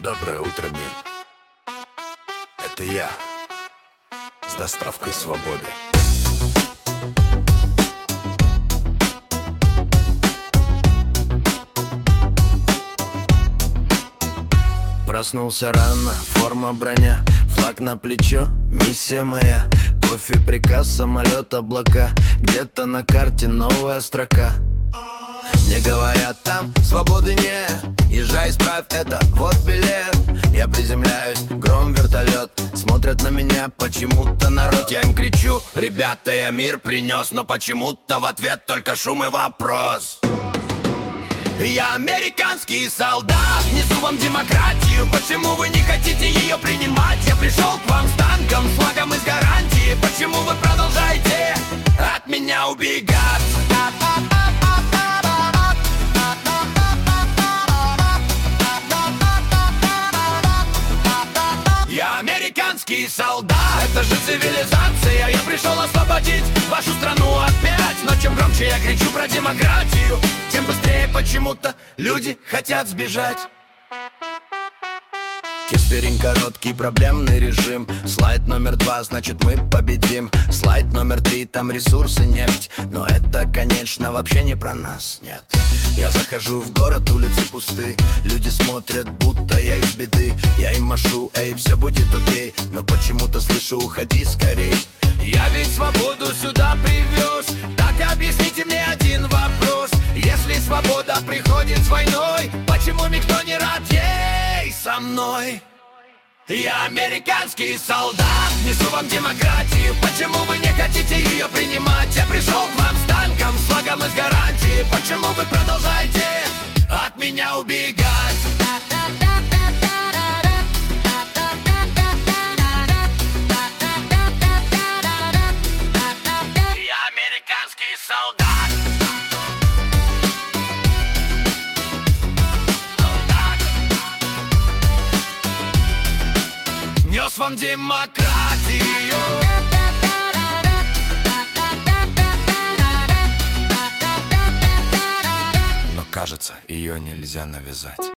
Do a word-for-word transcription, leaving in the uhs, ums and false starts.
Доброе утро, мир. Это я с доставкой свободы. Проснулся рано, форма броня, флаг на плечо, миссия моя. Кофе, приказ, самолет, облака, где-то на карте новая строка. Мне говорят, там свободы нет, езжай, исправь это, вот билет. Я приземляюсь, гром, вертолет, смотрят на меня почему-то народ. Я им кричу: ребята, я мир принес, но почему-то в ответ только шум и вопрос. Я американский солдат, несу вам демократию. Почему вы не хотите ее принимать? Я пришел к вам с танком, с флагом из гарантии. Почему вы продолжаете от меня убегать? Я американский солдат, это же цивилизация. Я пришел освободить вашу страну опять. Но чем громче я кричу про демократию, тем быстрее почему-то люди хотят сбежать. Кесперин короткий, проблемный режим. Слайд номер два, значит мы победим. Слайд номер три, там ресурсы, нефть. Но это, конечно, вообще не про нас, нет. Я захожу в город, улицы пусты. Люди смотрят, будто я из беды. Я им машу, эй, все будет окей. Но почему-то слышу: уходи скорей. Я ведь свободу сюда привез. Так объясните мне один вопрос: если свобода приходит с войной, почему никто не рад ей со мной? Я американский солдат, несу вам демократию. Почему вы не хотите ее принимать? Я пришел к вам с танком, с флагом из гарантии. Почему вы продолжаете от меня убегать? Я американский солдат. Нес вам демократию. Но кажется, ее нельзя навязать.